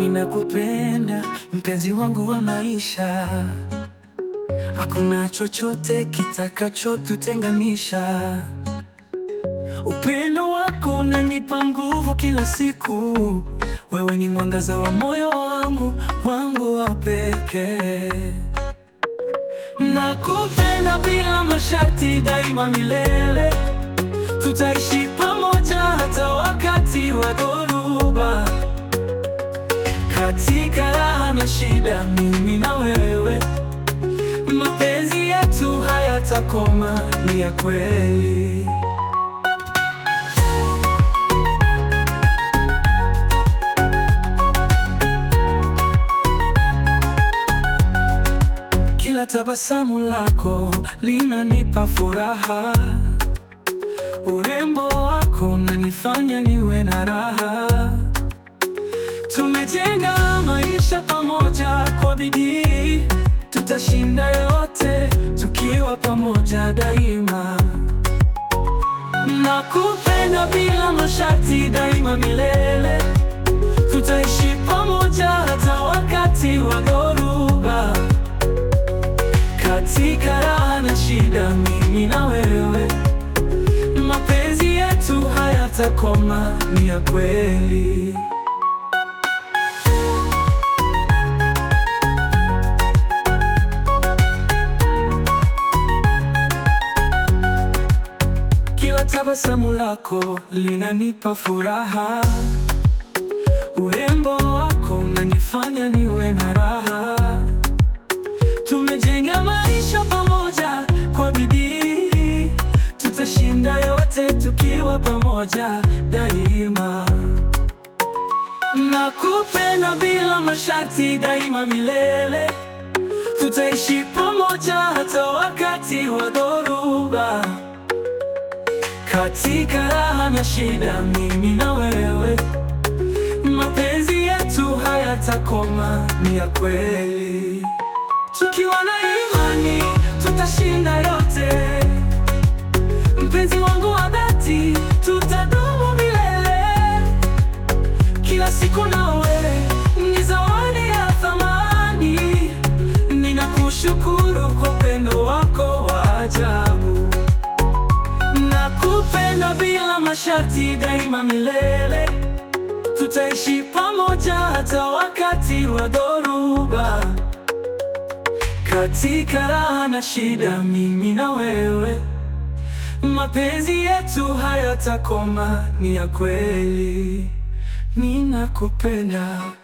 ninakupenda, mpenzi wangu wa maisha. Hakuna chochote kitakachotutenganisha. Upendo wako unanipa nguvu kila siku. Wewe ni mwangaza wa moyo wangu, wangu wa pekee. Nakupenda bila masharti, daima milele. Tutaishi pamoja hata wakati wa dhoruba. Katika raha na shida, mimi na wewe. Mapenzi yetu hayatakoma, ni ya kweli. Kila tabasamu lako linanipa furaha. Urembo wako unanifanya niwe na raha. Tumejenga maisha pamoja kwa bidii. Tutashinda yote tukiwa pamoja daima. Nakupenda bila masharti, daima milele. Tutaishi pamoja hata wakati wa dhoruba. Katika raha na shida, mimi na wewe. Mapenzi yetu hayatakoma, ni ya kweli. Kila tabasamu lako linanipa furaha. Urembo wako unanifanya niwe na raha. Tumejenga maisha pamoja kwa bidii. Tutashinda yote tukiwa pamoja daima. Nakupenda bila masharti, daima milele. Tutaishi pamoja hata wakati wa dhoruba. Katika raha na shida, mimi na wewe. Mapenzi yetu hayatakoma, ni ya kweli. Tukiwa na imani, tutashinda yote. Mpenzi wangu wa dhati, tutadumu milele. Kila siku nawe ni zawadi ya thamani. Ninakushukuru kwa upendo wako wa ajabu. Nakupenda bila masharti, daima milele. Tutaishi pamoja hata wakati wa dhoruba. Katika raha na shida, mimi na wewe. Mapenzi yetu hayatakoma, ni ya kweli. Ninakupenda.